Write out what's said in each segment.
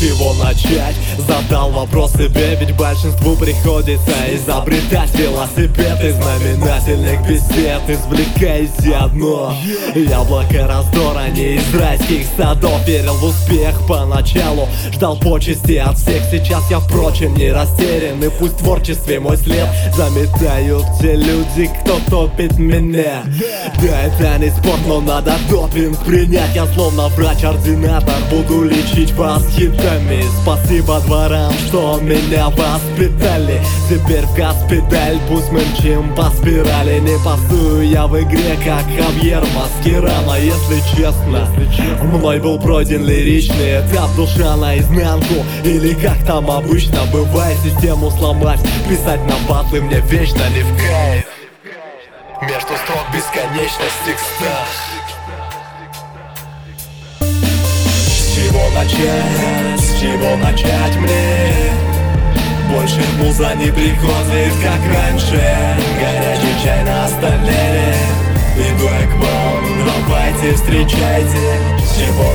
чего начать? Задал вопрос себе, ведь большинству приходится изобретать велосипед из знаменательных бесед. Извлекайте одно: яблоко раздора не из райских садов. Верил в успех поначалу, ждал почести от всех. Сейчас я, впрочем, не растерян, и пусть в творчестве мой след заметают те люди, кто топит меня. Да, это не спорт, но надо допинг принять. Я словно врач-ординатор буду лечить вас хитами. Спасибо дворам, что меня воспитали. Теперь в госпиталь, пусть мы мчим по спирали. Не пасую я в игре, как Хавьер Маскерано. Если честно, мной был пройден лиричный этап. Душа наизнанку, или как там обычно бывает. Систему сломать, писать на батлы мне вечно не в кайф. Между строк бесконечность текста. С чего начать мне? Больше муза не приходит, как раньше. Горячий чай на столе, иду я к вам, давайте встречайте. С чего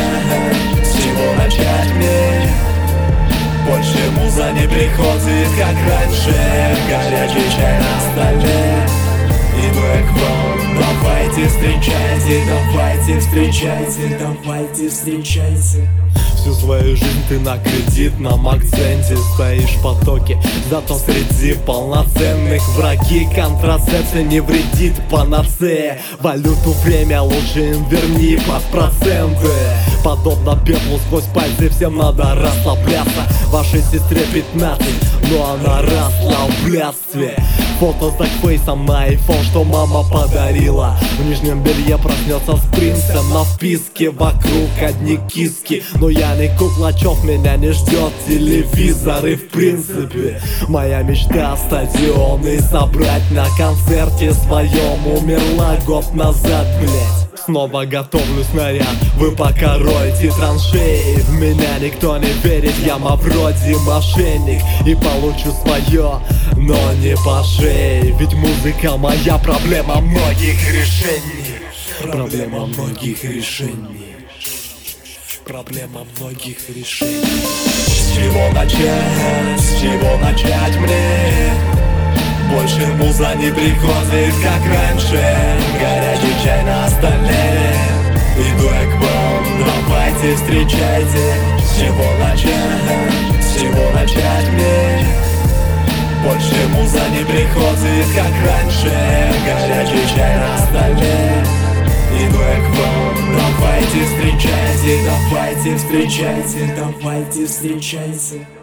начать мне? Больше муза не приходит, как раньше. Горячий чай на столе, иду я к вам, давайте встречайте, давайте встречайте, давайте встречайте. Всю свою жизнь ты на кредитном акценте стоишь в потоке, зато среди полноценных враги контрацепция не вредит панацея. Валюту время лучше им верни под проценты. Подобно пеплу сквозь пальцы всем надо расслабляться. Вашей сестре 15, но она росла в блядстве. Фото с такфейсом на iPhone, что мама подарила. В нижнем белье проснется с принцем, на вписке вокруг одни киски. Но я не куклачев, меня не ждет телевизор. И в принципе моя мечта — стадион и собрать на концерте своем. Умерла год назад, блять. Снова готовлю снаряд, вы пока ройте траншеи. В меня никто не верит, я вроде мошенник. И получу свое, но не по шее. Ведь музыка моя проблема многих решений. Проблема многих решений. Проблема многих решений. С чего начать мне? Больше муза не приходит, как раньше. Горячий чай на столе, иду я к вам, давайте встречайте. С чего начать мне? Больше муза не приходит, как раньше. Горячий чай на столе, иду я к вам, давайте встречайте, давайте встречайте, давайте встречайте.